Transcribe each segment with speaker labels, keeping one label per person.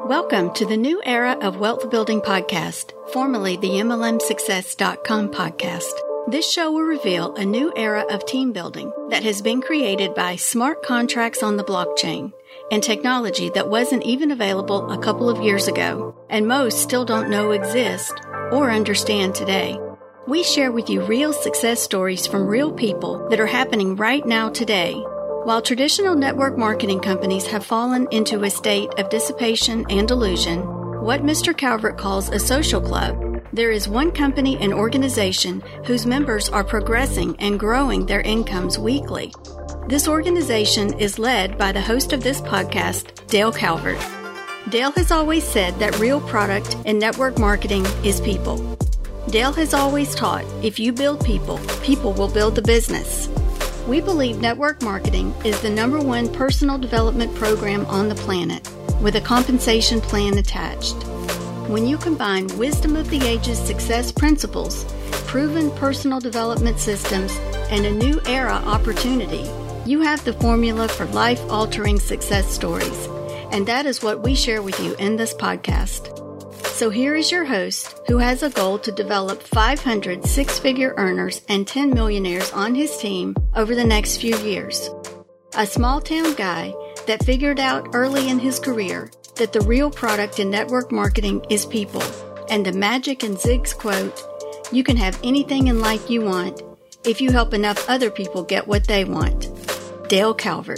Speaker 1: Welcome to the new era of Wealth Building Podcast, formerly the MLMSuccess.com podcast. This show will reveal a new era of team building that has been created by smart contracts on the blockchain and technology that wasn't even available a couple of years ago, and most still don't know exist or understand today. We share with you real success stories from real people that are happening right now today. While traditional network marketing companies have fallen into a state of dissipation and delusion, what Mr. Calvert calls a social club, there is one company and organization whose members are progressing and growing their incomes weekly. This organization is led by the host of this podcast, Dale Calvert. Dale has always said that real product in network marketing is people. Dale has always taught, if you build people, people will build the business. We believe network marketing is the #1 personal development program on the planet, with a compensation plan attached. When you combine wisdom of the ages success principles, proven personal development systems, and a new era opportunity, you have the formula for life-altering success stories. And that is what we share with you in this podcast. So here is your host, who has a goal to develop 500 six-figure earners and 10 millionaires on his team over the next few years. A small-town guy that figured out early in his career that the real product in network marketing is people. And the magic in Zig's quote, "You can have anything in life you want if you help enough other people get what they want." Dale Calvert.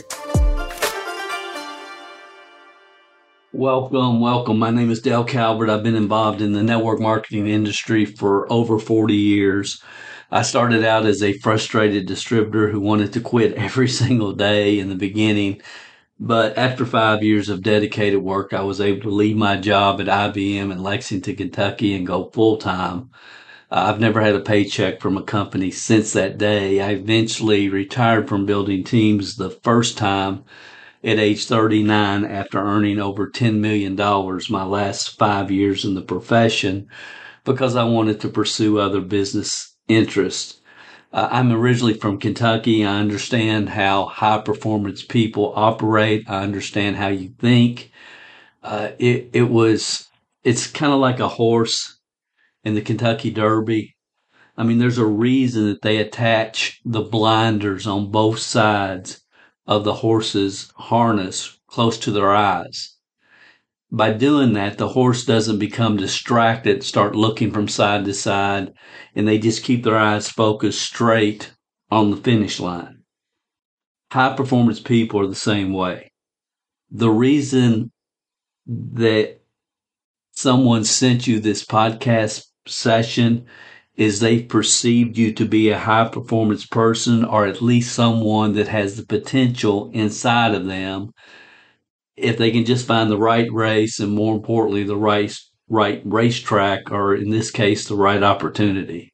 Speaker 2: Welcome. My name is Dale Calvert. I've been involved in the network marketing industry for over 40 years. I started out as a frustrated distributor who wanted to quit every single day in the beginning. But after 5 years of dedicated work, I was able to leave my job at IBM in Lexington, Kentucky and go full time. I've never had a paycheck from a company since that day. I eventually retired from building teams the first time at age 39 after earning over $10 million my last 5 years in the profession because I wanted to pursue other business interests. I'm originally from Kentucky. I understand how high performance people operate. I understand how you think. It's kind of like a horse in the Kentucky Derby. I mean, there's a reason that they attach the blinders on both sides of the horse's harness close to their eyes. By doing that, the horse doesn't become distracted, start looking from side to side, and they just keep their eyes focused straight on the finish line. High performance people are the same way. The reason that someone sent you this podcast session is they've perceived you to be a high performance person, or at least someone that has the potential inside of them if they can just find the right race and, more importantly, the right racetrack, or in this case, the right opportunity.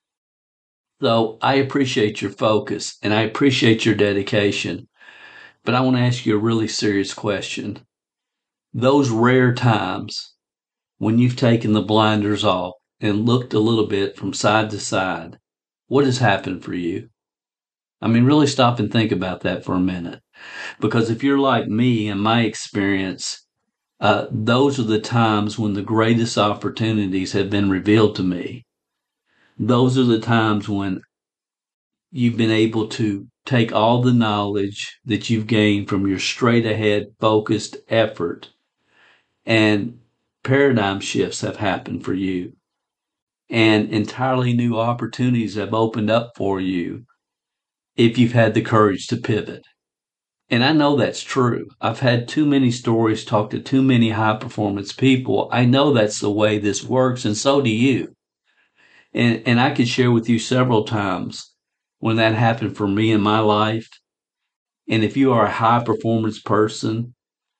Speaker 2: So I appreciate your focus and I appreciate your dedication, but I want to ask you a really serious question. Those rare times when you've taken the blinders off and looked a little bit from side to side, what has happened for you? I mean, really stop and think about that for a minute. Because if you're like me, in my experience, those are the times when the greatest opportunities have been revealed to me. Those are the times when you've been able to take all the knowledge that you've gained from your straight ahead focused effort, and paradigm shifts have happened for you. And entirely new opportunities have opened up for you if you've had the courage to pivot. And I know that's true. I've had too many stories, talked to too many high performance people. I know that's the way this works, and so do you. And I could share with you several times when that happened for me in my life. And if you are a high performance person,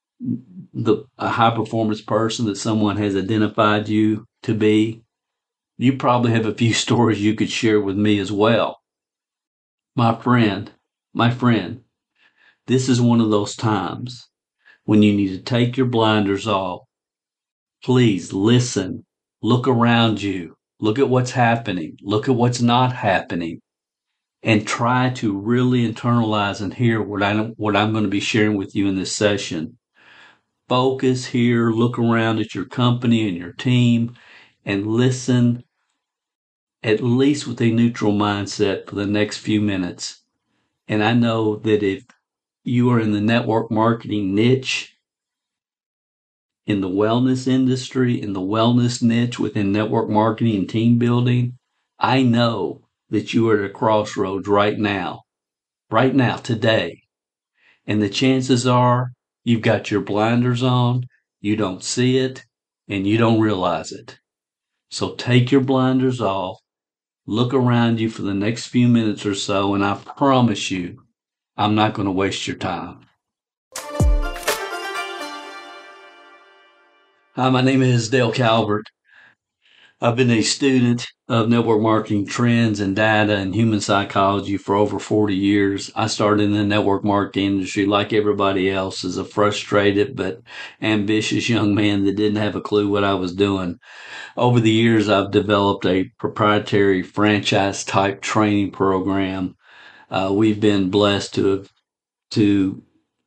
Speaker 2: a high performance person that someone has identified you to be, you probably have a few stories you could share with me as well. My friend, this is one of those times when you need to take your blinders off. Please listen, look around you, look at what's happening, look at what's not happening, and try to really internalize and hear what I'm going to be sharing with you in this session. focus here, look around at your company and your team, and listen at least with a neutral mindset for the next few minutes. And I know that if you are in the network marketing niche, in the wellness industry, in the wellness niche within network marketing and team building, I know that you are at a crossroads right now, today. And the chances are you've got your blinders on, you don't see it, and you don't realize it. So take your blinders off, look around you for the next few minutes or so, and I promise you, I'm not going to waste your time. Hi, my name is Dale Calvert. I've been a student of network marketing trends and data and human psychology for over 40 years. I started in the network marketing industry like everybody else as a frustrated but ambitious young man that didn't have a clue what I was doing. Over the years, I've developed a proprietary franchise type training program. We've been blessed to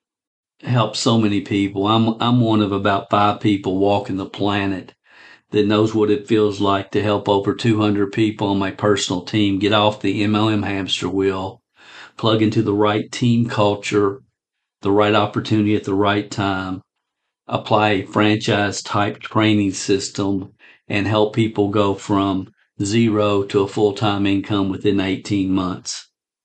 Speaker 2: help so many people. I'm one of about 5 people walking the planet that knows what it feels like to help over 200 people on my personal team get off the MLM hamster wheel, plug into the right team culture, the right opportunity at the right time, apply a franchise type training system, and help people go from zero to a full-time income within 18 months.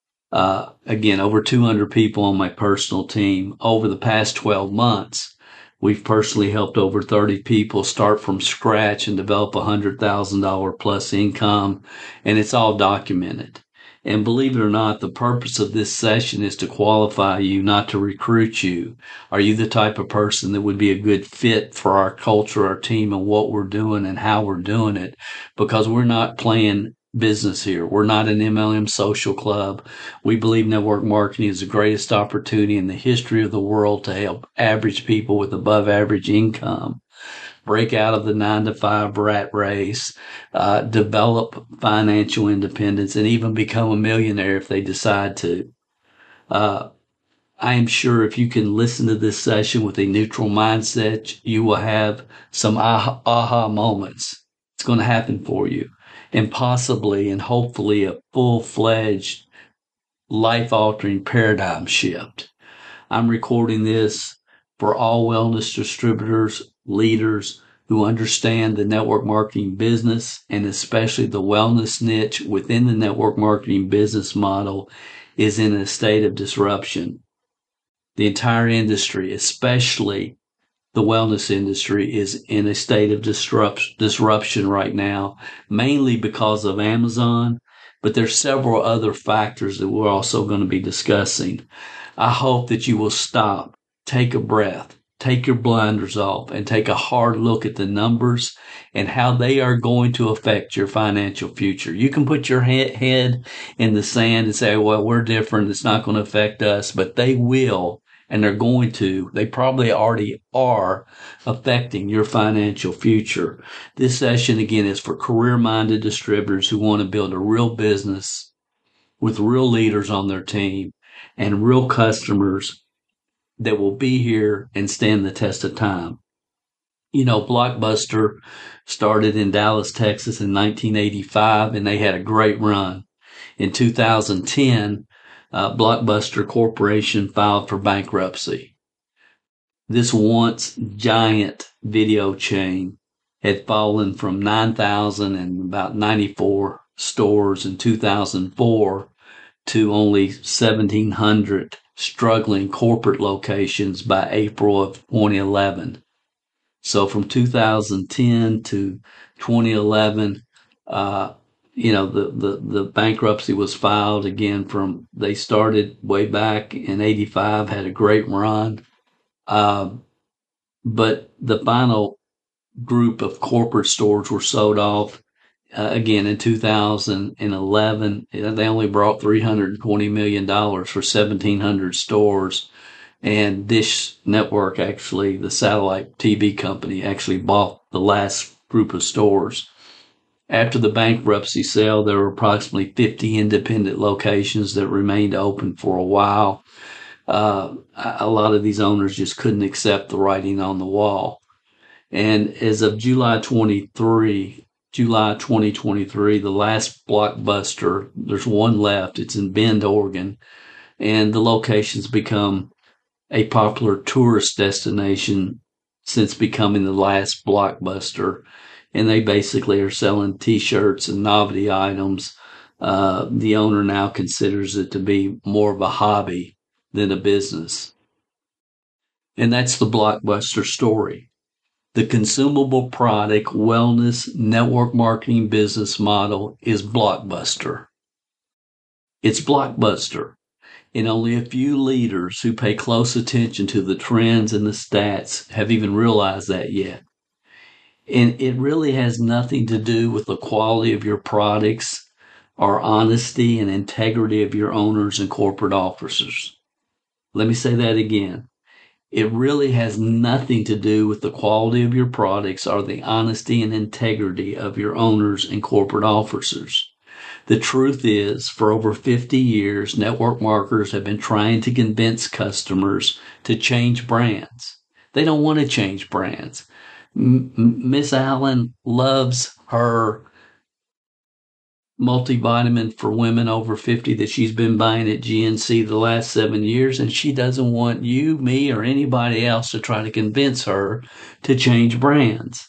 Speaker 2: Again, over 200 people on my personal team. Over the past 12 months, we've personally helped over 30 people start from scratch and develop $100,000 plus income, and it's all documented. And believe it or not, the purpose of this session is to qualify you, not to recruit you. Are you the type of person that would be a good fit for our culture, our team, and what we're doing and how we're doing it? Because we're not playing business here. We're not an MLM social club. We believe network marketing is the greatest opportunity in the history of the world to help average people with above average income break out of the 9-to-5 rat race, develop financial independence, and even become a millionaire if they decide to. I am sure if you can listen to this session with a neutral mindset, you will have some aha moments. It's going to happen for you. And possibly and hopefully a full-fledged life-altering paradigm shift. I'm recording this for all wellness distributors, leaders who understand the network marketing business, and especially the wellness niche within the network marketing business model is in a state of disruption. The entire industry, especially the wellness industry, is in a state of disruption right now, mainly because of Amazon, but there's several other factors that we're also going to be discussing. I hope that you will stop, take a breath, take your blinders off, and take a hard look at the numbers and how they are going to affect your financial future. You can put your head in the sand and say, well, we're different, it's not going to affect us, but they will. And they're going to, they probably already are affecting your financial future. This session, again, is for career-minded distributors who want to build a real business with real leaders on their team and real customers that will be here and stand the test of time. You know, Blockbuster started in Dallas, Texas in 1985, and they had a great run. In 2010, Blockbuster Corporation filed for bankruptcy. This once giant video chain had fallen from 9,000 and about 94 stores in 2004 to only 1,700 struggling corporate locations by April of 2011. So from 2010 to 2011, the bankruptcy was filed again they started way back in 85, had a great run. But the final group of corporate stores were sold off, again in 2011. They only brought $320 million for 1,700 stores. And Dish Network, actually, the satellite TV company, actually bought the last group of stores. After the bankruptcy sale, there were approximately 50 independent locations that remained open for a while. a lot of these owners just couldn't accept the writing on the wall. And as of July 2023, the last Blockbuster, there's one left. It's in Bend, Oregon, and the location's become a popular tourist destination since becoming the last Blockbuster. And they basically are selling T-shirts and novelty items. The owner now considers it to be more of a hobby than a business. And that's the Blockbuster story. The consumable product wellness network marketing business model is Blockbuster. It's Blockbuster. And only a few leaders who pay close attention to the trends and the stats have even realized that yet. And it really has nothing to do with the quality of your products or honesty and integrity of your owners and corporate officers. Let me say that again. It really has nothing to do with the quality of your products or the honesty and integrity of your owners and corporate officers. The truth is, for over 50 years, network marketers have been trying to convince customers to change brands. They don't want to change brands. Miss Allen loves her multivitamin for women over 50 that she's been buying at GNC the last 7 years, and she doesn't want you, me, or anybody else to try to convince her to change brands.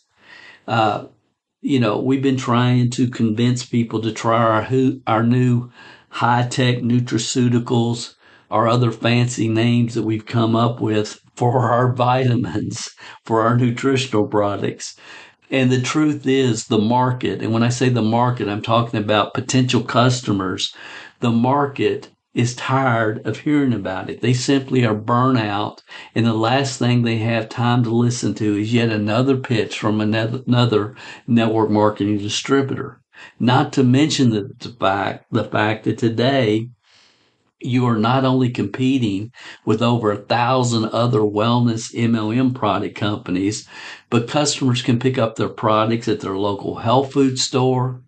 Speaker 2: We've been trying to convince people to try our new high-tech nutraceuticals or other fancy names that we've come up with for our vitamins, for our nutritional products. And the truth is the market, and when I say the market, I'm talking about potential customers. The market is tired of hearing about it. They simply are burnt out, and the last thing they have time to listen to is yet another pitch from another network marketing distributor. Not to mention the fact that today you are not only competing with over 1,000 other wellness MLM product companies, but customers can pick up their products at their local health food store.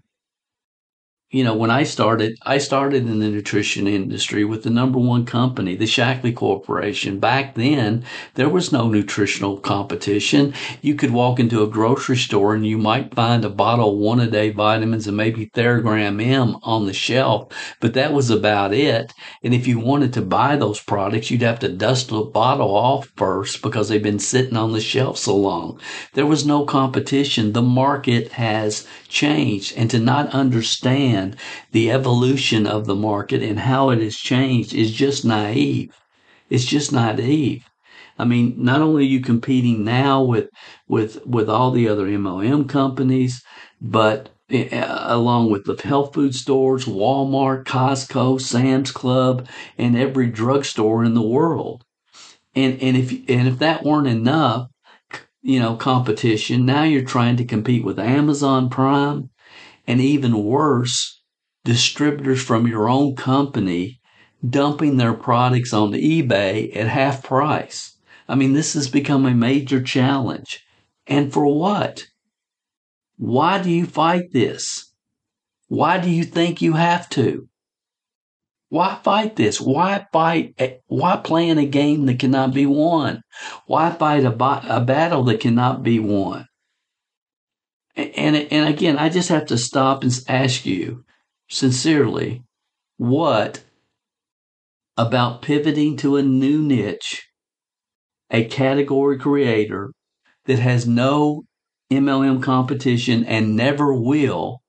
Speaker 2: When I started in the nutrition industry with the number one company, the Shaklee Corporation. Back then, there was no nutritional competition. You could walk into a grocery store and you might find a bottle of one-a-day vitamins and maybe Theragram M on the shelf, but that was about it. And if you wanted to buy those products, you'd have to dust the bottle off first because they've been sitting on the shelf so long. There was no competition. The market has changed, and to not understand the evolution of the market and how it has changed is just naive. It's just naive. I mean, not only are you competing now with all the other MLM companies, but along with the health food stores, Walmart, Costco, Sam's Club, and every drugstore in the world. And if that weren't enough, competition, now you're trying to compete with Amazon Prime, and even worse, distributors from your own company dumping their products on eBay at half price. I mean, this has become a major challenge. And for what? Why do you fight this? Why do you think you have to? Why fight this? Why play in a game that cannot be won? Why fight a battle that cannot be won? And again, I just have to stop and ask you sincerely, what about pivoting to a new niche, a category creator that has no MLM competition and never will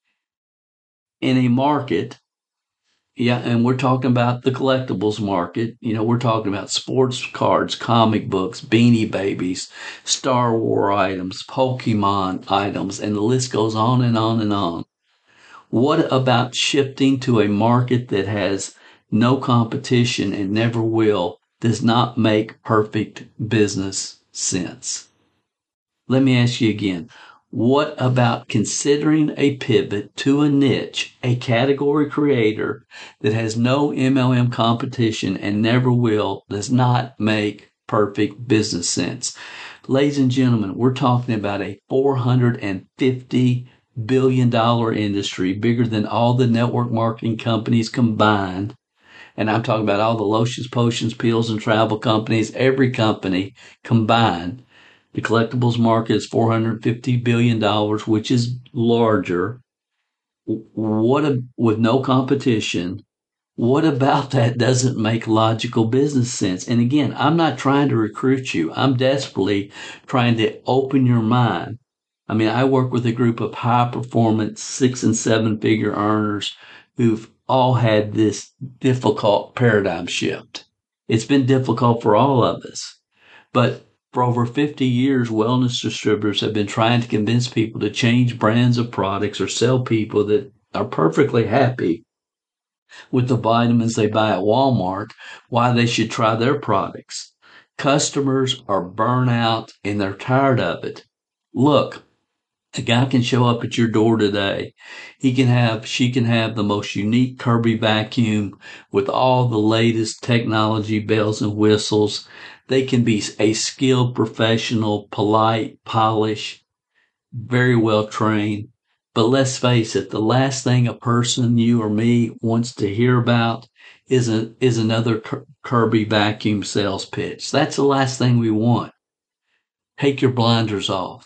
Speaker 2: in a market? Yeah, and we're talking about the collectibles market. We're talking about sports cards, comic books, Beanie Babies, Star Wars items, Pokemon items, and the list goes on and on and on. What about shifting to a market that has no competition and never will, does not make perfect business sense? Let me ask you again. What about considering a pivot to a niche, a category creator that has no MLM competition and never will, does not make perfect business sense? Ladies and gentlemen, we're talking about a $450 billion industry, bigger than all the network marketing companies combined, And I'm talking about all the lotions, potions, pills, and travel companies, every company combined. The collectibles market is $450 billion, which is larger. With no competition, what about that doesn't make logical business sense? And again, I'm not trying to recruit you. I'm desperately trying to open your mind. I mean, I work with a group of high performance 6 and 7 figure earners who've all had this difficult paradigm shift. It's been difficult for all of us, but for over 50 years, wellness distributors have been trying to convince people to change brands of products or sell people that are perfectly happy with the vitamins they buy at Walmart why they should try their products. Customers are burnt out and they're tired of it. Look, a guy can show up at your door today. She can have the most unique Kirby vacuum with all the latest technology, bells and whistles. They can be a skilled professional, polite, polished, very well trained. But let's face it, the last thing a person, you or me, wants to hear about is another Kirby vacuum sales pitch. That's the last thing we want. Take your blinders off.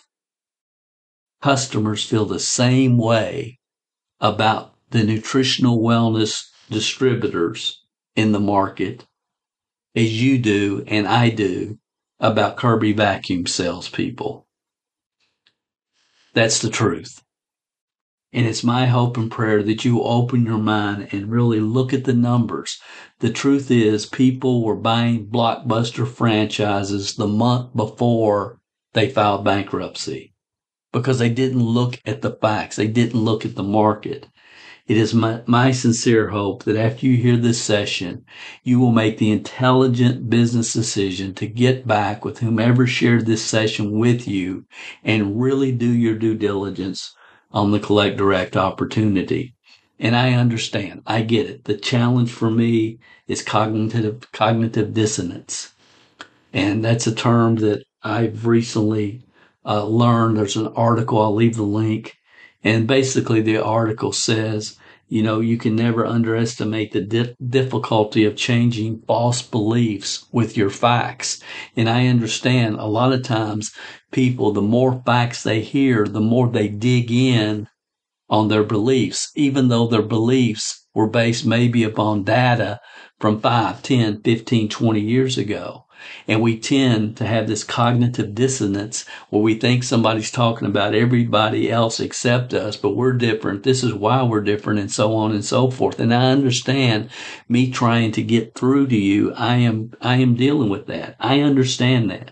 Speaker 2: Customers feel the same way about the nutritional wellness distributors in the market as you do and I do about Kirby vacuum salespeople. That's the truth. And it's my hope and prayer that you open your mind and really look at the numbers. The truth is, people were buying Blockbuster franchises the month before they filed bankruptcy because they didn't look at the facts. They didn't look at the market. It is my sincere hope that after you hear this session, you will make the intelligent business decision to get back with whomever shared this session with you and really do your due diligence on the Collect Direct opportunity. And I understand. I get it. The challenge for me is cognitive dissonance. And that's a term that I've recently learned. There's an article. I'll leave the link. And basically the article says, you can never underestimate the difficulty of changing false beliefs with your facts. And I understand a lot of times people, the more facts they hear, the more they dig in on their beliefs, even though their beliefs were based maybe upon data from 5, 10, 15, 20 years ago. And we tend to have this cognitive dissonance where we think somebody's talking about everybody else except us, but we're different. This is why we're different, and so on and so forth. And I understand me trying to get through to you. I am dealing with that. I understand that.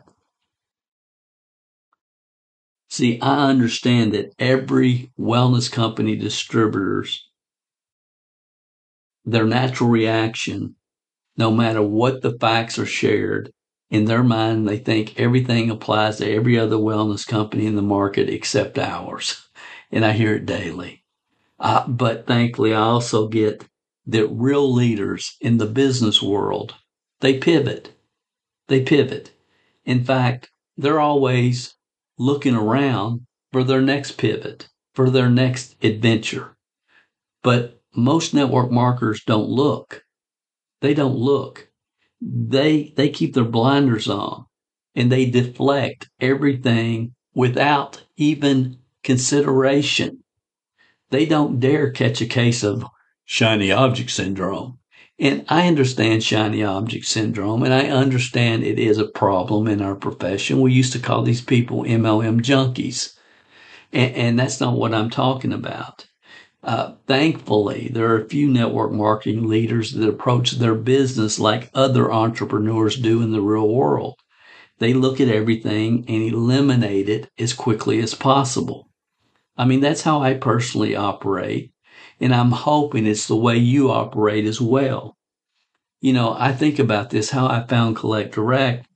Speaker 2: See, I understand that every wellness company distributors, their natural reaction, no matter what the facts are shared, in their mind, they think everything applies to every other wellness company in the market except ours. And I hear it daily. But thankfully, I also get that real leaders in the business world, they pivot. They pivot. In fact, they're always looking around for their next pivot, for their next adventure. But most network marketers don't look. They don't look. They keep their blinders on and they deflect everything without even consideration. They don't dare catch a case of shiny object syndrome. And I understand shiny object syndrome, and I understand it is a problem in our profession. We used to call these people MLM junkies. And that's not what I'm talking about. Thankfully, there are a few network marketing leaders that approach their business like other entrepreneurs do in the real world. They look at everything and eliminate it as quickly as possible. I mean, that's how I personally operate, and I'm hoping it's the way you operate as well. I think about this, how I found Collect Direct.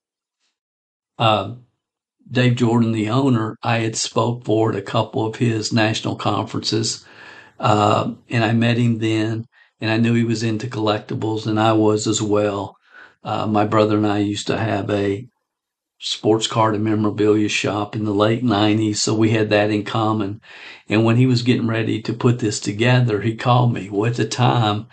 Speaker 2: Dave Jordan, the owner, I had spoke for at a couple of his national conferences. And I met him then, and I knew he was into collectibles, and I was as well. My brother and I used to have a sports card and memorabilia shop in the late 90s, so we had that in common. And when he was getting ready to put this together, he called me. Well, at the time,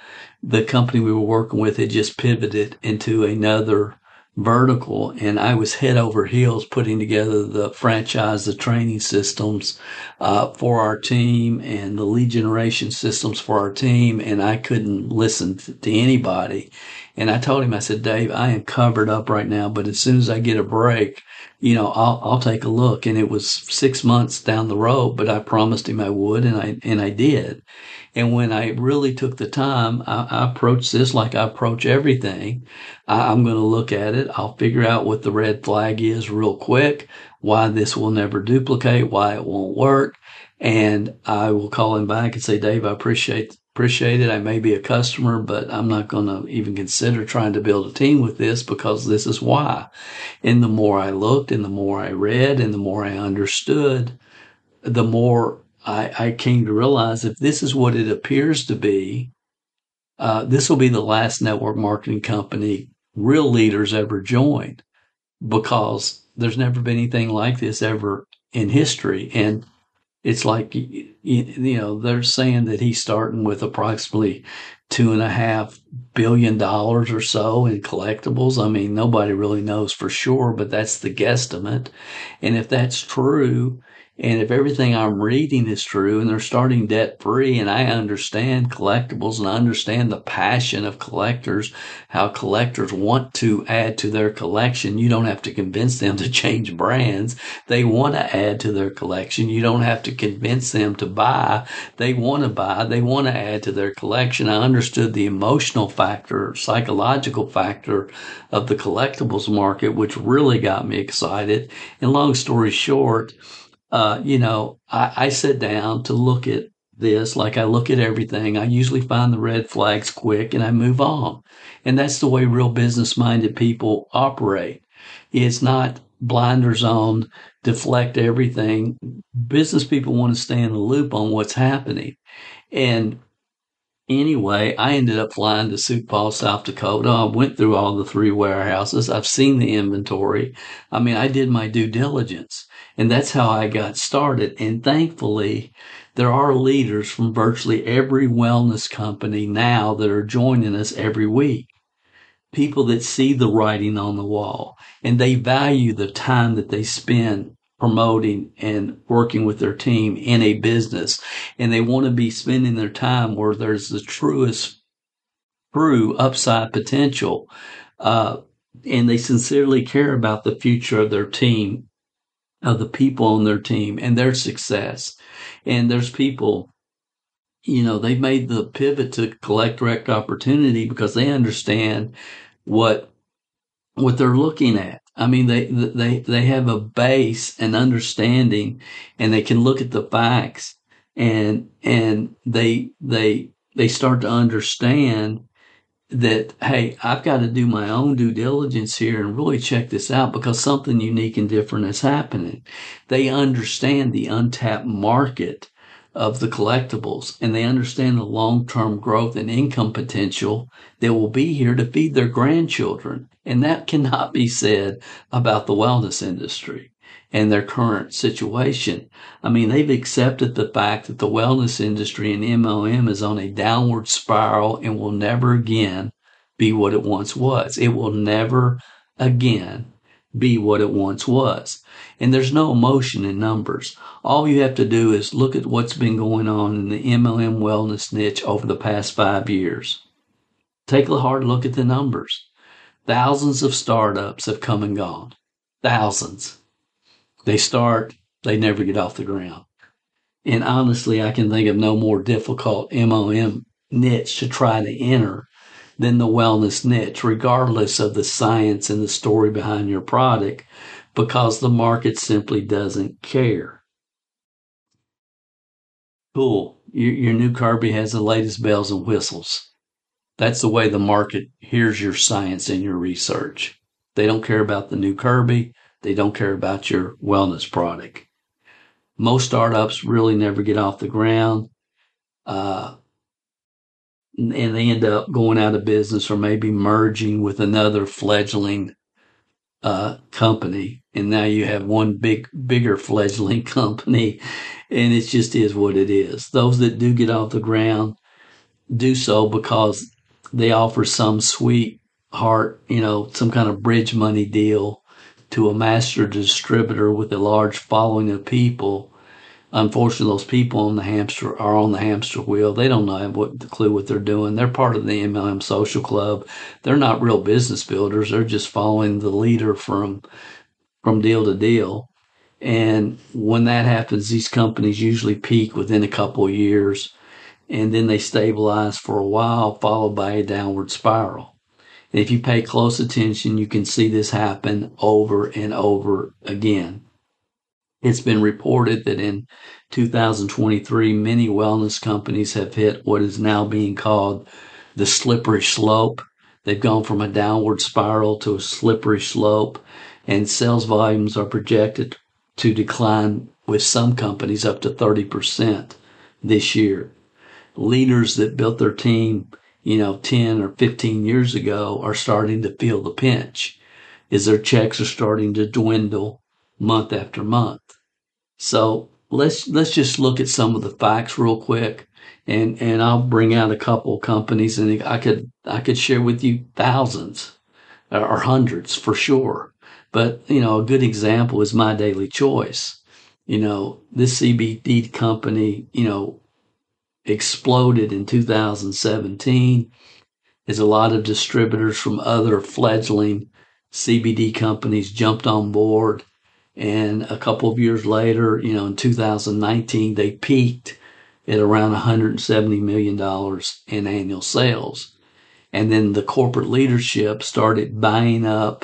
Speaker 2: the company we were working with had just pivoted into another vertical, and I was head over heels putting together the franchise, the training systems for our team and the lead generation systems for our team, and I couldn't listen to anybody. And I told him, I said, Dave, I am covered up right now, but as soon as I get a break, I'll take a look. And it was 6 months down the road, but I promised him I would, and I did. And when I really took the time, I approached this like I approach everything. I'm going to look at it. I'll figure out what the red flag is real quick, why this will never duplicate, why it won't work. And I will call him back and say, Dave, I appreciate it. I may be a customer, but I'm not going to even consider trying to build a team with this because this is why. And the more I looked and the more I read and the more I understood, the more I came to realize if this is what it appears to be, this will be the last network marketing company real leaders ever joined, because there's never been anything like this ever in history. And it's like, they're saying that he's starting with approximately $2.5 billion or so in collectibles. I mean, nobody really knows for sure, but that's the guesstimate. And if that's true, and if everything I'm reading is true, and they're starting debt free, and I understand collectibles and I understand the passion of collectors, how collectors want to add to their collection. You don't have to convince them to change brands. They want to add to their collection. You don't have to convince them to buy. They want to buy. They want to add to their collection. I understood the emotional factor, psychological factor of the collectibles market, which really got me excited. And long story short, I sit down to look at this like I look at everything. I usually find the red flags quick and I move on. And that's the way real business-minded people operate. It's not blinders on, deflect everything. Business people want to stay in the loop on what's happening. And anyway, I ended up flying to Sioux Falls, South Dakota. I went through all the 3 warehouses. I've seen the inventory. I mean, I did my due diligence. And that's how I got started. And thankfully, there are leaders from virtually every wellness company now that are joining us every week. People that see the writing on the wall, and they value the time that they spend promoting and working with their team in a business. And they want to be spending their time where there's the true upside potential. And they sincerely care about the future of their team, of the people on their team and their success. And there's people, they've made the pivot to collect direct opportunity because they understand what they're looking at. I mean, they have a base and understanding, and they can look at the facts, and they start to understand that, hey, I've got to do my own due diligence here and really check this out because something unique and different is happening. They understand the untapped market of the collectibles, and they understand the long-term growth and income potential that will be here to feed their grandchildren. And that cannot be said about the wellness industry and their current situation. I mean, they've accepted the fact that the wellness industry and MLM is on a downward spiral and will never again be what it once was. It will never again be what it once was. And there's no emotion in numbers. All you have to do is look at what's been going on in the MLM wellness niche over the past 5 years. Take a hard look at the numbers. Thousands of startups have come and gone. Thousands. They start, they never get off the ground. And honestly, I can think of no more difficult MLM niche to try to enter than the wellness niche, regardless of the science and the story behind your product, because the market simply doesn't care. Cool. Your new Kirby has the latest bells and whistles. That's the way the market hears your science and your research. They don't care about the new Kirby. They don't care about your wellness product. Most startups really never get off the ground, and they end up going out of business or maybe merging with another fledgling company. And now you have one bigger fledgling company, and it just is what it is. Those that do get off the ground do so because they offer some sweetheart, some kind of bridge money deal to a master distributor with a large following of people. Unfortunately, those people are on the hamster wheel. They don't know the clue what they're doing. They're part of the MLM social club. They're not real business builders. They're just following the leader from deal to deal. And when that happens, these companies usually peak within a couple of years, and then they stabilize for a while, followed by a downward spiral. And if you pay close attention, you can see this happen over and over again. It's been reported that in 2023, many wellness companies have hit what is now being called the slippery slope. They've gone from a downward spiral to a slippery slope, and sales volumes are projected to decline with some companies up to 30% this year. Leaders that built their team, 10 or 15 years ago are starting to feel the pinch as their checks are starting to dwindle month after month. So let's just look at some of the facts real quick, and I'll bring out a couple companies, and I could share with you thousands or hundreds for sure. But a good example is My Daily Choice. This CBD company, exploded in 2017 as a lot of distributors from other fledgling CBD companies jumped on board. And a couple of years later, in 2019, they peaked at around $170 million in annual sales. And then the corporate leadership started buying up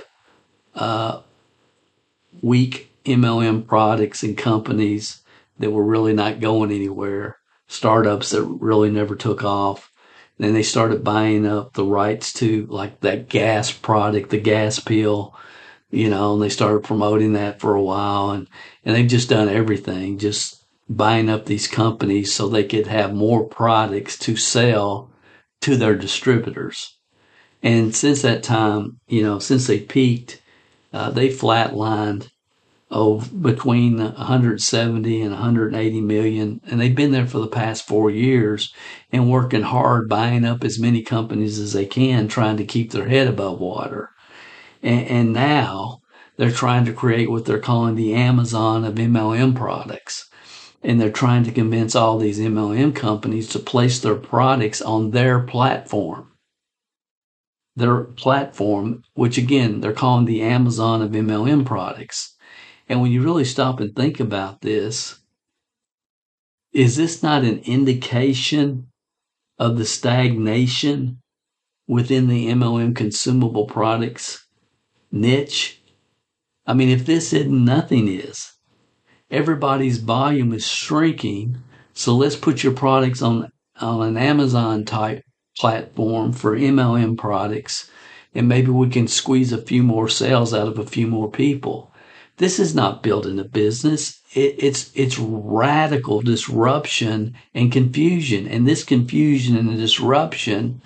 Speaker 2: weak MLM products and companies that were really not going anywhere, startups that really never took off. And then they started buying up the rights to like that gas product, the gas pill, and they started promoting that for a while, and they've just done everything, just buying up these companies so they could have more products to sell to their distributors. And since that time, since they peaked, they flatlined between 170 and 180 million, and they've been there for the past 4 years and working hard, buying up as many companies as they can, trying to keep their head above water. And now they're trying to create what they're calling the Amazon of MLM products. And they're trying to convince all these MLM companies to place their products on their platform. Their platform, which again, they're calling the Amazon of MLM products. And when you really stop and think about this, is this not an indication of the stagnation within the MLM consumable products niche? I mean, if this isn't, nothing is. Everybody's volume is shrinking, so let's put your products on an Amazon type platform for MLM products, and maybe we can squeeze a few more sales out of a few more people. This is not building a business. It's radical disruption and confusion, and this confusion and disruption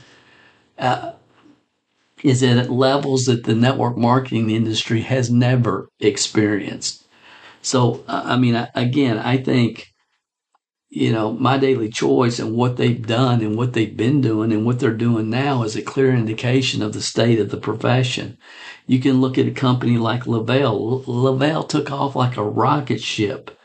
Speaker 2: is at levels that the network marketing industry has never experienced. So, I think, My Daily Choice and what they've done and what they've been doing and what they're doing now is a clear indication of the state of the profession. You can look at a company like Lavelle. Lavelle took off like a rocket ship,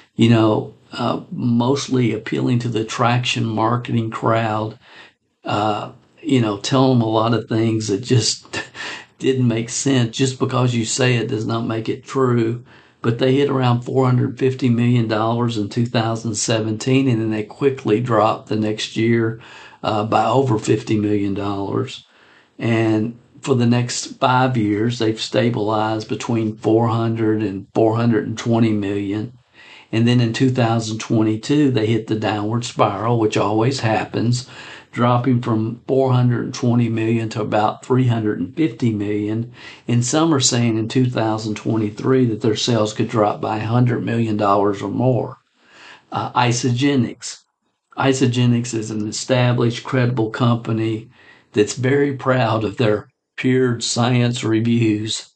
Speaker 2: mostly appealing to the traction marketing crowd, telling them a lot of things that just didn't make sense. Just because you say it does not make it true. But they hit around $450 million in 2017, and then they quickly dropped the next year by over $50 million. And for the next 5 years, they've stabilized between 400 and 420 million. And then in 2022, they hit the downward spiral, which always happens, dropping from 420 million to about 350 million. And some are saying in 2023 that their sales could drop by $100 million or more. Isagenix. Isagenix is an established, credible company that's very proud of their peer science reviews,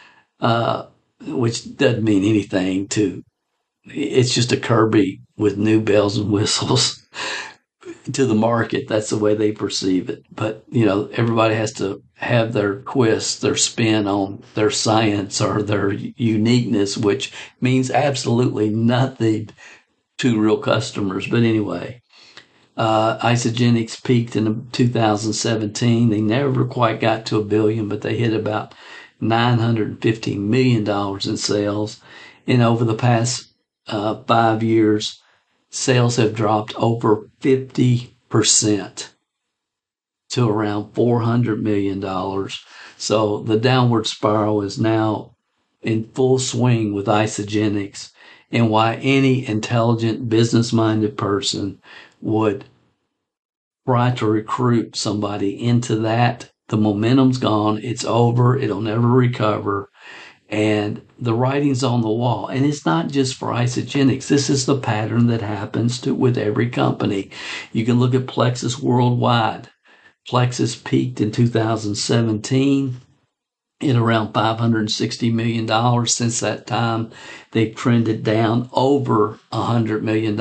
Speaker 2: which doesn't mean anything it's just a Kirby with new bells and whistles. to the market. That's the way they perceive it. But, you know, everybody has to have their twist, their spin on their science or their uniqueness, which means absolutely nothing to real customers. But anyway, Isagenix peaked in 2017. They never quite got to $1 billion, but they hit about $950 million in sales. And over the past 5 years, sales have dropped over 50% to around $400 million. So the downward spiral is now in full swing with Isagenix, and why any intelligent, business-minded person would try to recruit somebody into that. The momentum's gone. It's over. It'll never recover. And the writing's on the wall. And it's not just for Isagenix. This is the pattern that happens with every company. You can look at Plexus Worldwide. Plexus peaked in 2017 at around $560 million. Since that time, they've trended down over $100 million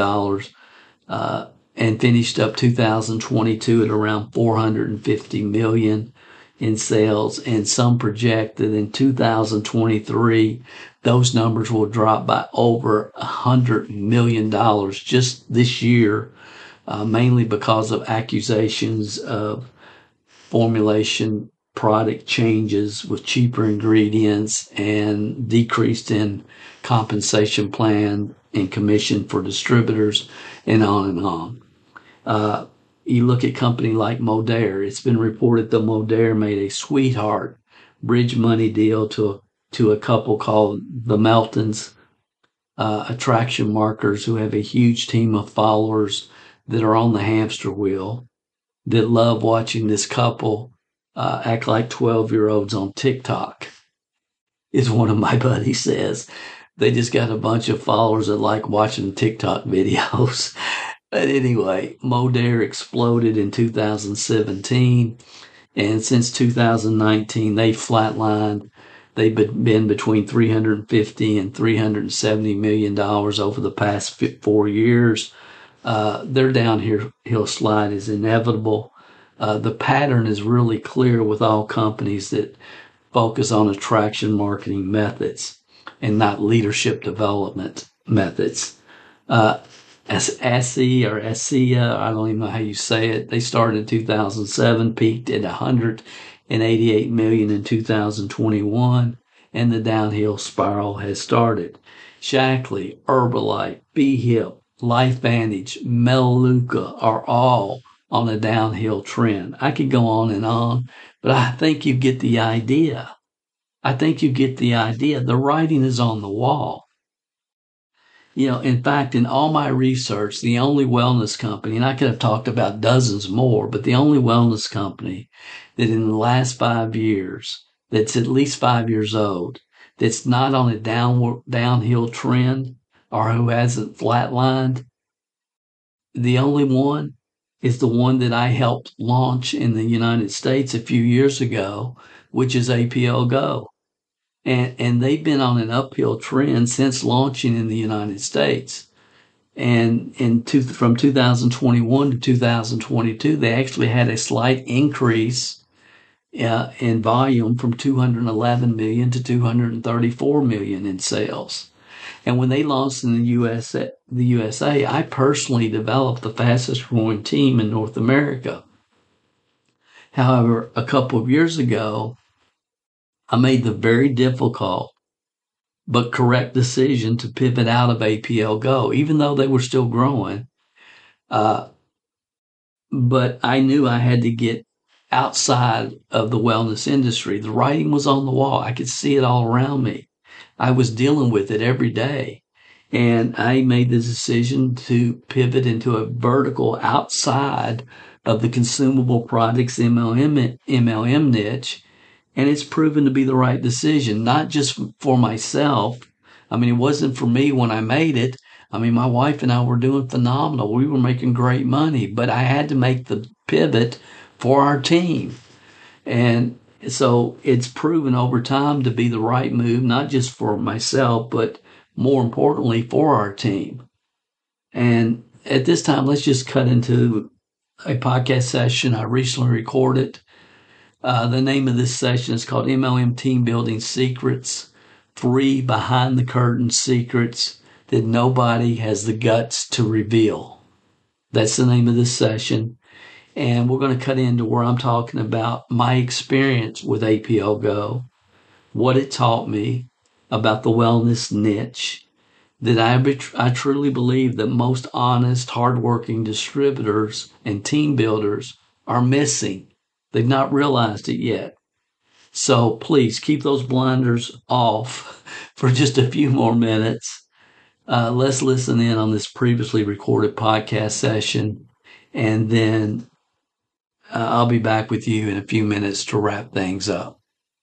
Speaker 2: and finished up 2022 at around $450 million in sales. And some project that in 2023, those numbers will drop by over $100 million just this year, mainly because of accusations of formulation product changes with cheaper ingredients and decreased in compensation plan and commission for distributors, and on and on. You look at a company like Modere. It's been reported that Modere made a sweetheart bridge money deal to a couple called the Meltons, attraction markers, who have a huge team of followers that are on the hamster wheel, that love watching this couple act like 12-year-olds on TikTok, is one of my buddies says. They just got a bunch of followers that like watching TikTok videos. But anyway, Modere exploded in 2017. And since 2019, they flatlined. They've been between $350 and $370 million over the past 4 years. Their downhill slide is inevitable. The pattern is really clear with all companies that focus on attraction marketing methods and not leadership development methods. ASSI or ASSIA, I don't even know how you say it. They started in 2007, peaked at $188 million in 2021, and the downhill spiral has started. Shaklee, Herbalife, BeHip, LifeVantage, Melaleuca are all on a downhill trend. I could go on, but I think you get the idea. The writing is on the wall. You know, in fact, in all my research, the only wellness company, and I could have talked about dozens more, but the only wellness company that in the last 5 years, that's at least 5 years old, that's not on a downhill trend or who hasn't flatlined, the only one is the one that I helped launch in the United States a few years ago, which is APL Go. And they've been on an uphill trend since launching in the United States. And from 2021 to 2022, they actually had a slight increase in volume from 211 million to 234 million in sales. And when they launched in the USA, I personally developed the fastest growing team in North America. However, a couple of years ago, I made the very difficult but correct decision to pivot out of APL Go, even though they were still growing. But I knew I had to get outside of the wellness industry. The writing was on the wall. I could see it all around me. I was dealing with it every day. And I made the decision to pivot into a vertical outside of the consumable products MLM niche. And it's proven to be the right decision, not just for myself. I mean, it wasn't for me when I made it. I mean, my wife and I were doing phenomenal. We were making great money, but I had to make the pivot for our team. And so it's proven over time to be the right move, not just for myself, but more importantly for our team. And at this time, let's just cut into a podcast session I recently recorded. The name of this session is called MLM Team Building Secrets, 3 Behind the Curtain Secrets that Nobody Has the Guts to Reveal. That's the name of this session. And we're going to cut into where I'm talking about my experience with APO Go, what it taught me about the wellness niche, that I truly believe that most honest, hardworking distributors and team builders are missing. They've not realized it yet. So please keep those blinders off for just a few more minutes. Let's listen in on this previously recorded podcast session, and then I'll be back with you in a few minutes to wrap things up.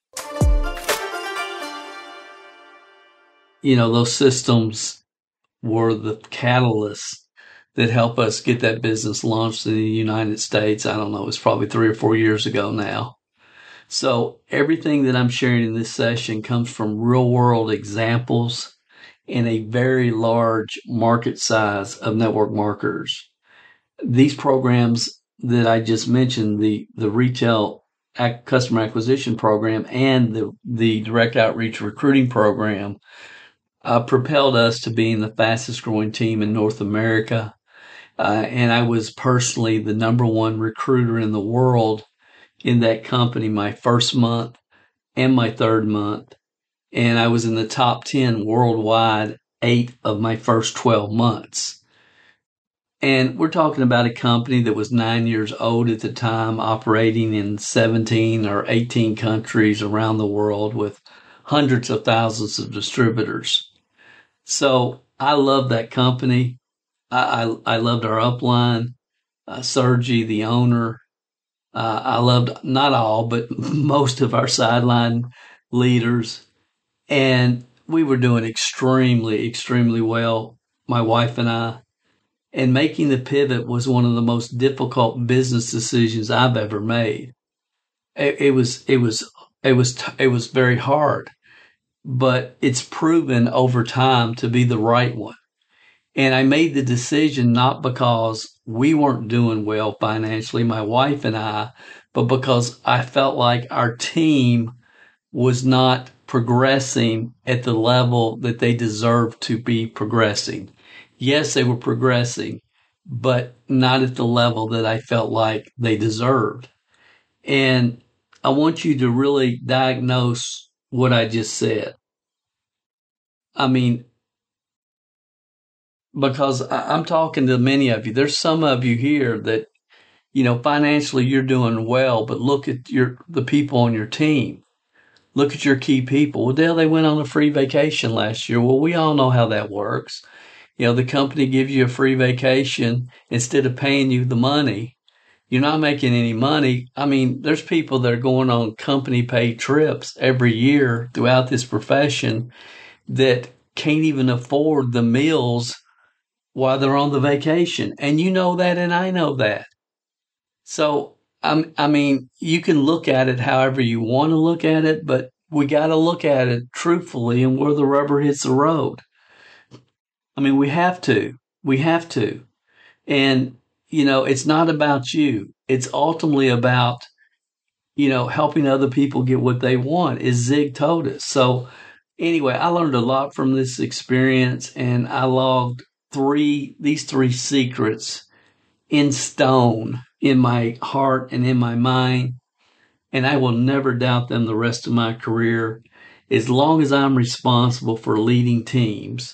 Speaker 2: You know, those systems were the catalysts that help us get that business launched in the United States. I don't know, it's probably 3 or 4 years ago now. So everything that I'm sharing in this session comes from real world examples in a very large market size of network marketers. These programs that I just mentioned, the retail customer acquisition program and the direct outreach recruiting program, propelled us to being the fastest growing team in North America. And I was personally the number 1 recruiter in the world in that company my first month and my third month. And I was in the top 10 worldwide 8 of my first 12 months. And we're talking about a company that was 9 years old at the time, operating in 17 or 18 countries around the world with hundreds of thousands of distributors. So I love that company. I loved our upline, Sergi, the owner. I loved not all, but most of our sideline leaders. And we were doing extremely, extremely well, my wife and I. And making the pivot was one of the most difficult business decisions I've ever made. It was very hard, but it's proven over time to be the right one. And I made the decision not because we weren't doing well financially, my wife and I, but because I felt like our team was not progressing at the level that they deserved to be progressing. Yes, they were progressing, but not at the level that I felt like they deserved. And I want you to really diagnose what I just said. I mean, because I'm talking to many of you. There's some of you here that, you know, financially you're doing well, but look at the people on your team. Look at your key people. Well, Dale, they went on a free vacation last year. Well, we all know how that works. You know, the company gives you a free vacation instead of paying you the money. You're not making any money. I mean, there's people that are going on company paid trips every year throughout this profession that can't even afford the meals while they're on the vacation. And you know that, and I know that. So, I mean, you can look at it however you want to look at it, but we got to look at it truthfully and where the rubber hits the road. I mean, we have to. We have to. And, you know, it's not about you. It's ultimately about, you know, helping other people get what they want, as Zig told us. So, anyway, I learned a lot from this experience, and I logged these three secrets in stone in my heart and in my mind, and I will never doubt them the rest of my career. As long as I'm responsible for leading teams,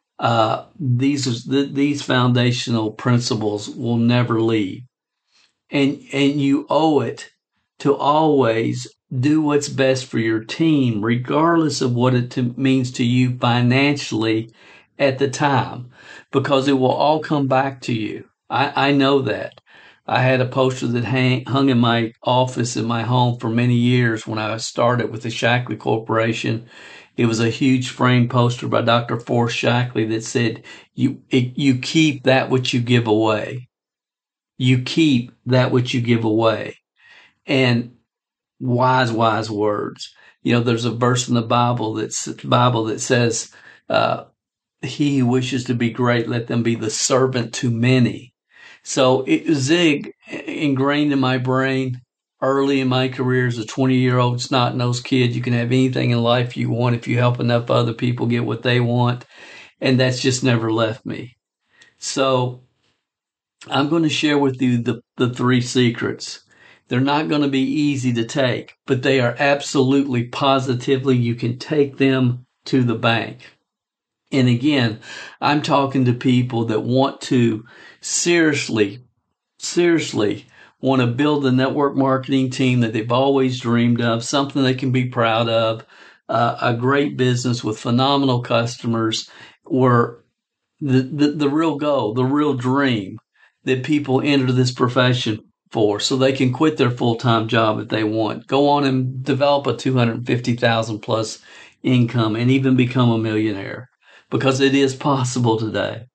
Speaker 2: these foundational principles will never leave. And you owe it to always do what's best for your team, regardless of what it means to you financially at the time, because it will all come back to you. I know that. I had a poster that hung in my office in my home for many years when I started with the Shackley Corporation. It was a huge frame poster by Dr. Forrest Shackley that said, you keep that which you give away. You keep that which you give away. And wise words. You know, there's a verse in the Bible that says, he who wishes to be great, let them be the servant to many. So Zig ingrained in my brain early in my career as a 20-year-old snot-nosed kid. You can have anything in life you want if you help enough other people get what they want. And that's just never left me. So I'm going to share with you the 3 secrets. They're not going to be easy to take, but they are absolutely positively, you can take them to the bank. And again, I'm talking to people that want to seriously want to build the network marketing team that they've always dreamed of, something they can be proud of, a great business with phenomenal customers, where the real goal, the real dream that people enter this profession for, so they can quit their full-time job if they want, go on and develop a 250,000 plus income and even become a millionaire, because it is possible today.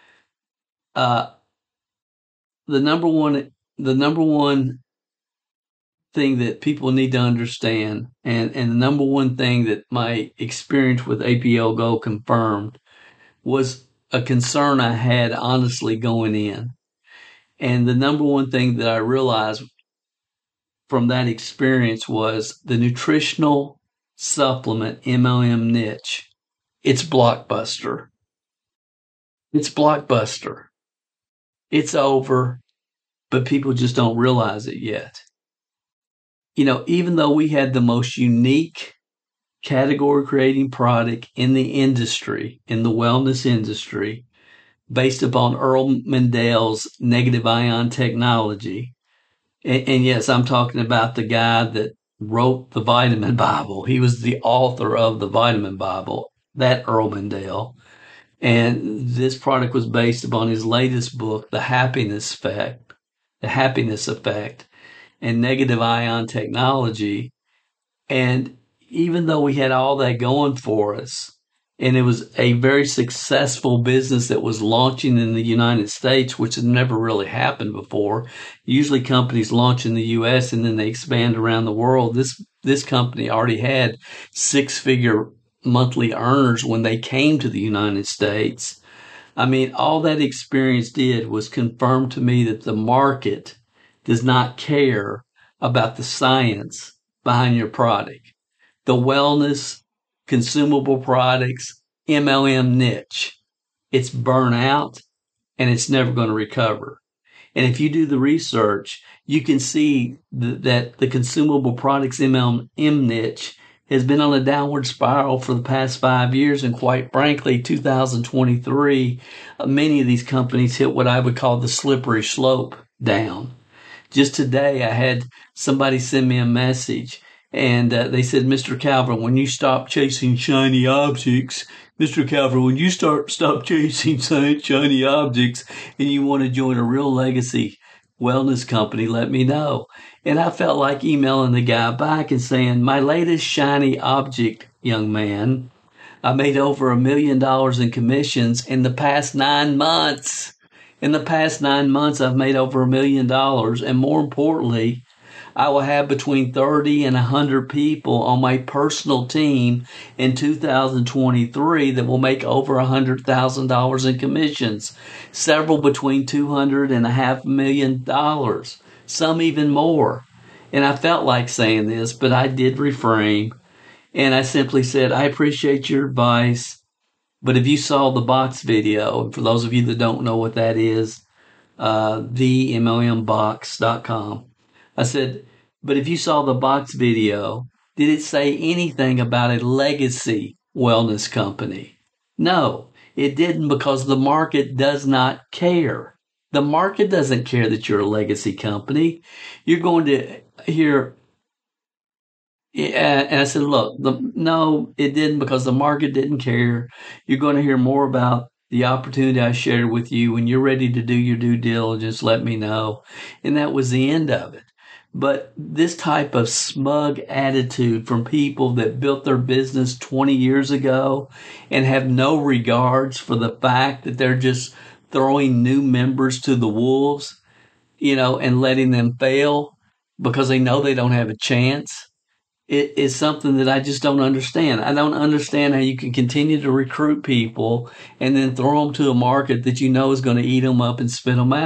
Speaker 2: The number one thing that people need to understand, and the number one thing that my experience with APL Go confirmed, was a concern I had honestly going in. And the number one thing that I realized from that experience was the nutritional supplement MLM niche. It's blockbuster. It's blockbuster. It's over, but people just don't realize it yet. Even though we had the most unique category creating product in the industry, in the wellness industry, based upon Earl Mendel's negative ion technology. And yes, I'm talking about the guy that wrote the Vitamin Bible. He was the author of the Vitamin Bible, that Earl Mendel. And this product was based upon his latest book, The Happiness Effect, and negative ion technology. And even though we had all that going for us, and it was a very successful business that was launching in the United States, which had never really happened before. Usually companies launch in the U.S. and then they expand around the world. This company already had 6-figure monthly earners when they came to the United States. I mean, all that experience did was confirm to me that the market does not care about the science behind your product. The wellness, consumable products, MLM niche, it's burnout and it's never going to recover. And if you do the research, you can see that the consumable products MLM niche has been on a downward spiral for the past 5 years. And quite frankly, 2023, many of these companies hit what I would call the slippery slope down. Just today, I had somebody send me a message. And they said, Mr. Calvert, when you stop chasing shiny objects, Mr. Calvert, when you stop chasing shiny objects and you want to join a real legacy wellness company, let me know. And I felt like emailing the guy back and saying, my latest shiny object, young man, I made over $1 million in commissions in the past 9 months. In the past 9 months, I've made over $1 million. And more importantly, I will have between 30 and 100 people on my personal team in 2023 that will make over $100,000 in commissions, several between $200,000 and $500,000, some even more. And I felt like saying this, but I did refrain. And I simply said, I appreciate your advice, but if you saw the box video, and for those of you that don't know what that is, themlmbox.com. I said, but if you saw the box video, did it say anything about a legacy wellness company? No, it didn't, because the market does not care. The market doesn't care that you're a legacy company. You're going to hear, and I said, look, no, it didn't, because the market didn't care. You're going to hear more about the opportunity I shared with you. When you're ready to do your due diligence, let me know. And that was the end of it. But this type of smug attitude from people that built their business 20 years ago and have no regards for the fact that they're just throwing new members to the wolves, and letting them fail because they know they don't have a chance, it is something that I just don't understand. I don't understand how you can continue to recruit people and then throw them to a market that you know is going to eat them up and spit them out.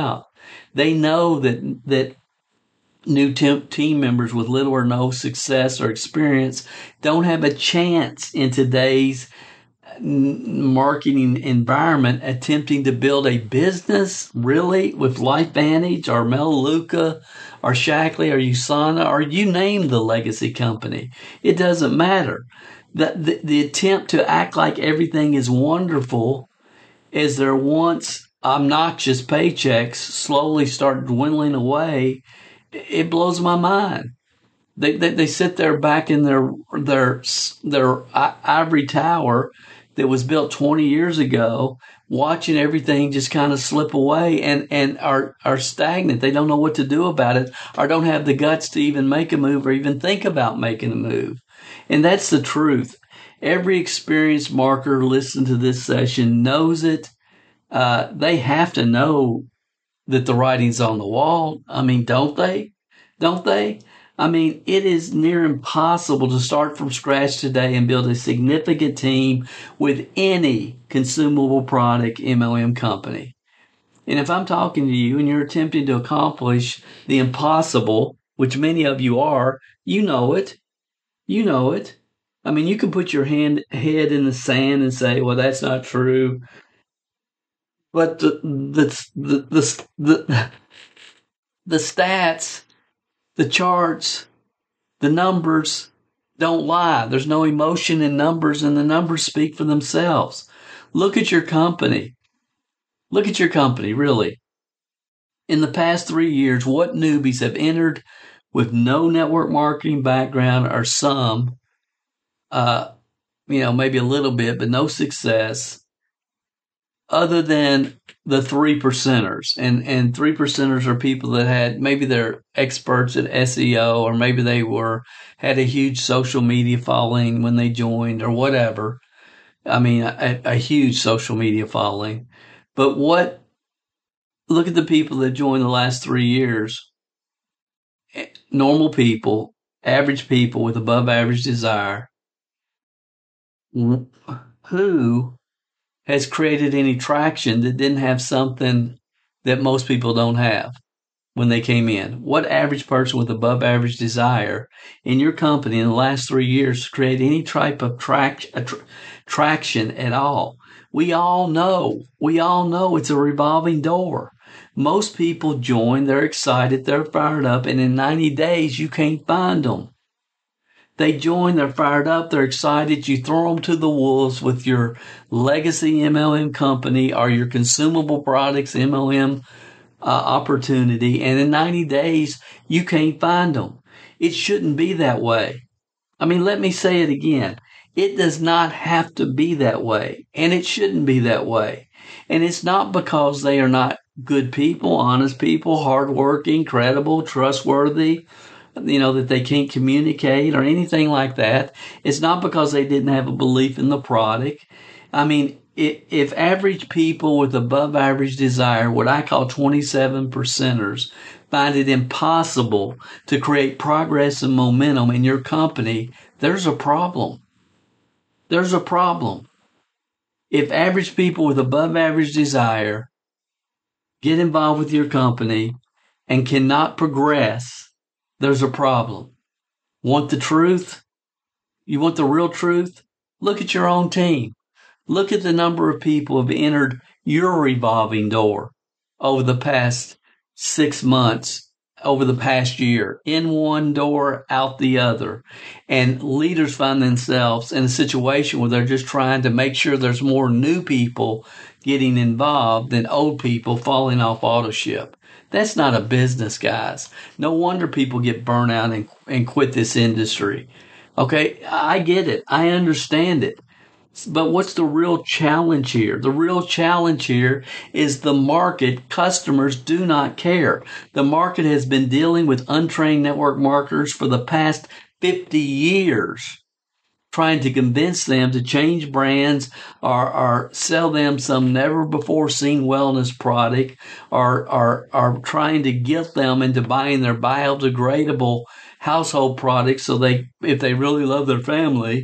Speaker 2: They know that new team members with little or no success or experience don't have a chance in today's marketing environment attempting to build a business really with LifeVantage or Melaleuca or Shaklee or USANA or you name the legacy company. It doesn't matter. The attempt to act like everything is wonderful as their once obnoxious paychecks slowly start dwindling away, it blows my mind. They sit there back in their ivory tower that was built 20 years ago, watching everything just kind of slip away and are stagnant. They don't know what to do about it or don't have the guts to even make a move or even think about making a move. And that's the truth. Every experienced marketer listening to this session knows it. They have to know that the writing's on the wall. I mean, don't they? Don't they? I mean, it is near impossible to start from scratch today and build a significant team with any consumable product MLM company. And if I'm talking to you and you're attempting to accomplish the impossible, which many of you are, you know it. You know it. I mean, you can put your head in the sand and say, well, that's not true. But the stats, the charts, the numbers don't lie. There's no emotion in numbers, and the numbers speak for themselves. Look at your company. Look at your company, really. In the past 3 years, what newbies have entered with no network marketing background or some, maybe a little bit, but no success, other than the 3%ers. And 3%ers are people that had, maybe they're experts at SEO, or maybe they had a huge social media following when they joined or whatever. I mean, a huge social media following. But look at the people that joined the last 3 years. Normal people, average people with above average desire. Who has created any traction that didn't have something that most people don't have when they came in? What average person with above average desire in your company in the last 3 years create any type of traction at all? We all know it's a revolving door. Most people join, they're excited, they're fired up, and in 90 days, you can't find them. They join, they're fired up, they're excited. You throw them to the wolves with your legacy MLM company or your consumable products MLM opportunity, and in 90 days, you can't find them. It shouldn't be that way. I mean, let me say it again. It does not have to be that way, and it shouldn't be that way. And it's not because they are not good people, honest people, hardworking, credible, trustworthy, that they can't communicate or anything like that. It's not because they didn't have a belief in the product. I mean, if average people with above average desire, what I call 27%ers, find it impossible to create progress and momentum in your company, there's a problem. There's a problem. If average people with above average desire get involved with your company and cannot progress, there's a problem. Want the truth? You want the real truth? Look at your own team. Look at the number of people who have entered your revolving door over the past 6 months, over the past year. In one door, out the other. And leaders find themselves in a situation where they're just trying to make sure there's more new people getting involved than old people falling off auto ship. That's not a business, guys. No wonder people get burnt out and quit this industry. Okay, I get it. I understand it. But what's the real challenge here? The real challenge here is the market. Customers do not care. The market has been dealing with untrained network marketers for the past 50 years, trying to convince them to change brands or sell them some never before seen wellness product or trying to get them into buying their biodegradable household products so if they really love their family,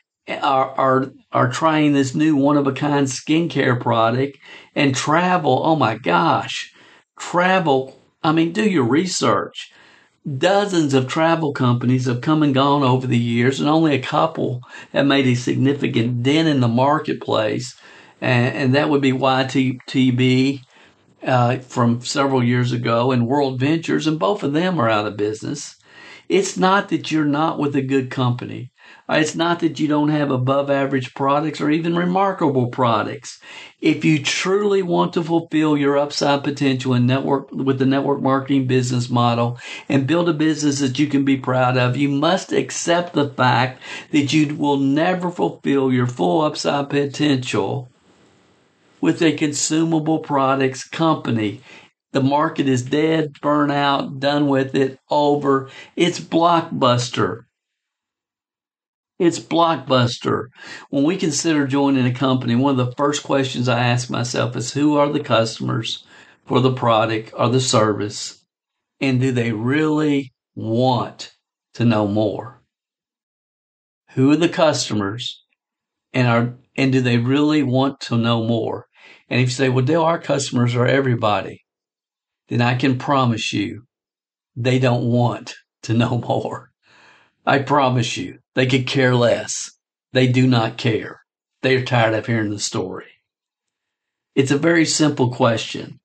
Speaker 2: are trying this new one-of-a-kind skincare product and travel. Oh, my gosh. do your research. Dozens of travel companies have come and gone over the years, and only a couple have made a significant dent in the marketplace. And that would be YTB from several years ago and World Ventures, and both of them are out of business. It's not that you're not with a good company. It's not that you don't have above average products or even remarkable products. If you truly want to fulfill your upside potential and network with the network marketing business model and build a business that you can be proud of, you must accept the fact that you will never fulfill your full upside potential with a consumable products company. The market is dead, burnt out, done with it, over. It's Blockbuster. It's Blockbuster. When we consider joining a company, one of the first questions I ask myself is, who are the customers for the product or the service? And do they really want to know more? Who are the customers? And do they really want to know more? And if you say, well, Dale, our customers are everybody, then I can promise you they don't want to know more. I promise you, they could care less. They do not care. They are tired of hearing the story. It's a very simple question.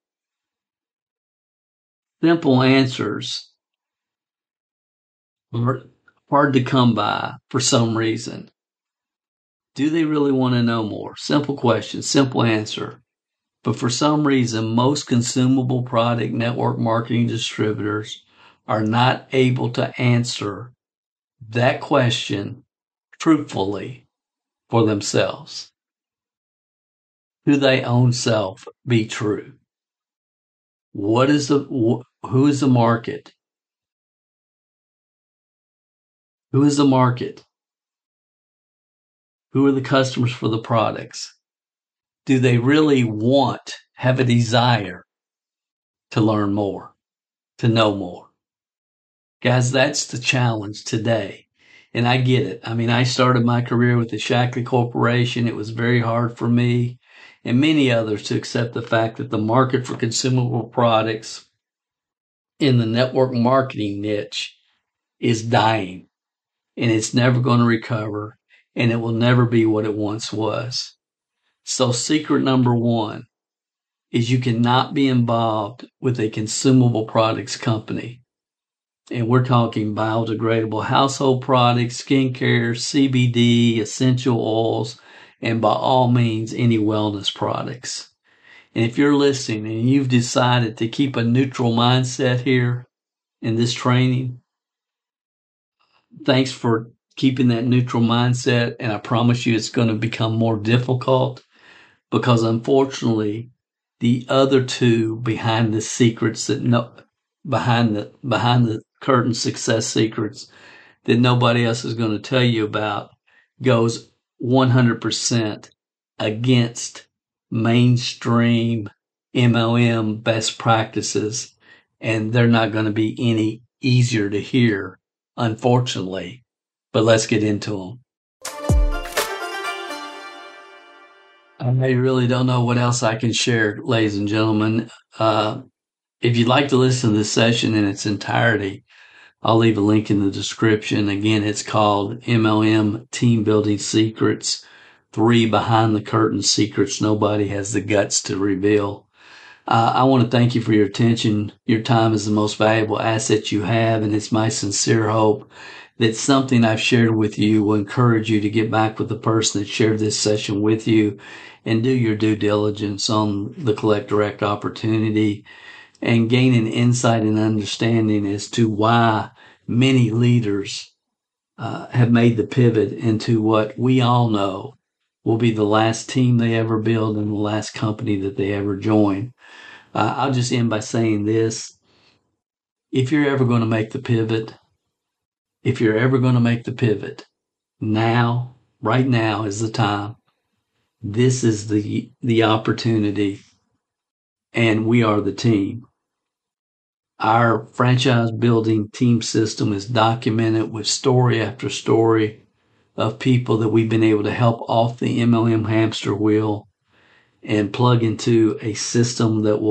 Speaker 2: Simple answers are hard to come by for some reason. Do they really want to know more? Simple question, simple answer. But for some reason, most consumable product network marketing distributors are not able to answer that question truthfully for themselves. Do they own self be true? Who is the market? Who is the market? Who are the customers for the products? Do they really have a desire to learn more, to know more? Guys, that's the challenge today. And I get it. I started my career with the Shackley Corporation. It was very hard for me and many others to accept the fact that the market for consumable products in the network marketing niche is dying, and it's never going to recover, and it will never be what it once was. So secret number one is you cannot be involved with a consumable products company. And we're talking biodegradable household products, skincare, CBD, essential oils, and by all means, any wellness products. And if you're listening and you've decided to keep a neutral mindset here in this training, thanks for keeping that neutral mindset. And I promise you it's going to become more difficult because unfortunately, the other two behind the secrets behind the curtain success secrets that nobody else is going to tell you about goes 100% against mainstream MLM best practices, and they're not going to be any easier to hear, unfortunately. But let's get into them. I really don't know what else I can share, ladies and gentlemen. If you'd like to listen to this session in its entirety, I'll leave a link in the description. Again, it's called MLM Team Building Secrets, 3 Behind the Curtain Secrets Nobody Has the Guts to Reveal. I want to thank you for your attention. Your time is the most valuable asset you have, and it's my sincere hope that something I've shared with you will encourage you to get back with the person that shared this session with you and do your due diligence on the Collect Direct opportunity and gain an insight and understanding as to why many leaders have made the pivot into what we all know will be the last team they ever build and the last company that they ever join. I'll just end by saying this. If you're ever going to make the pivot, right now is the time. This is the opportunity, and we are the team. Our franchise building team system is documented with story after story of people that we've been able to help off the MLM hamster wheel and plug into a system that will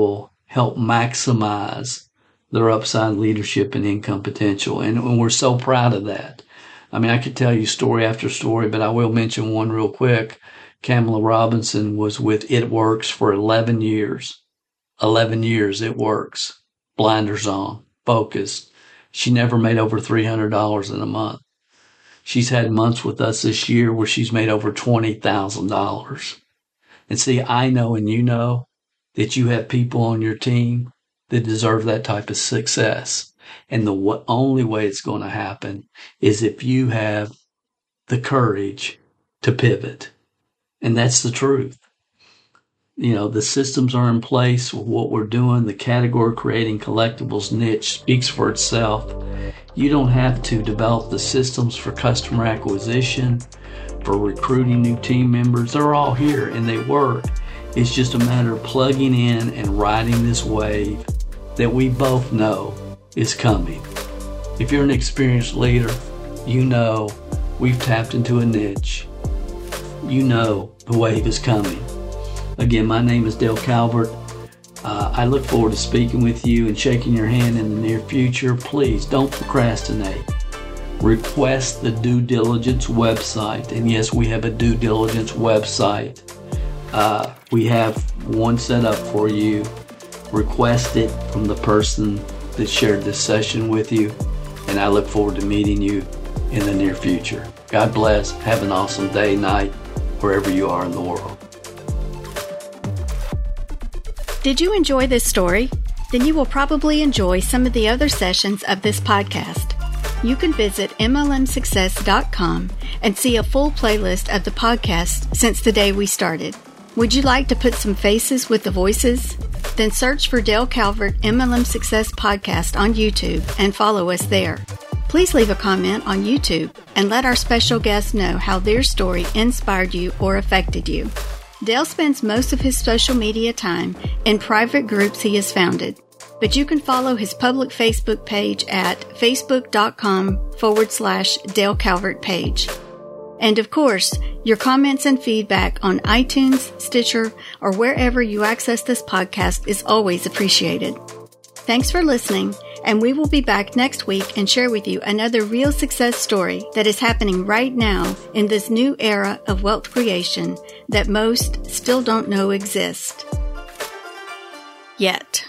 Speaker 2: help maximize their upside leadership and income potential. And we're so proud of that. I mean, I could tell you story after story, but I will mention one real quick. Kamala Robinson was with It Works for 11 years. 11 years, It Works. Blinders on, focused. She never made over $300 in a month. She's had months with us this year where she's made over $20,000. And see, I know and you know that you have people on your team that deserve that type of success. And the only way it's going to happen is if you have the courage to pivot. And that's the truth. You know, the systems are in place with what we're doing. The category creating collectibles niche speaks for itself. You don't have to develop the systems for customer acquisition, for recruiting new team members. They're all here and they work. It's just a matter of plugging in and riding this wave that we both know is coming. If you're an experienced leader, you know we've tapped into a niche. You know the wave is coming. Again, my name is Dale Calvert. I look forward to speaking with you and shaking your hand in the near future. Please don't procrastinate. Request the due diligence website. And yes, we have a due diligence website. We have one set up for you. Request it from the person that shared this session with you. And I look forward to meeting you in the near future. God bless. Have an awesome day, night, wherever you are in the world.
Speaker 1: Did you enjoy this story? Then you will probably enjoy some of the other sessions of this podcast. You can visit MLMsuccess.com and see a full playlist of the podcast since the day we started. Would you like to put some faces with the voices? Then search for Dale Calvert MLM Success Podcast on YouTube and follow us there. Please leave a comment on YouTube and let our special guests know how their story inspired you or affected you. Dale spends most of his social media time in private groups he has founded, but you can follow his public Facebook page at facebook.com/Dale Calvert page. And of course, your comments and feedback on iTunes, Stitcher, or wherever you access this podcast is always appreciated. Thanks for listening, and we will be back next week and share with you another real success story that is happening right now in this new era of wealth creation that most still don't know exist. Yet.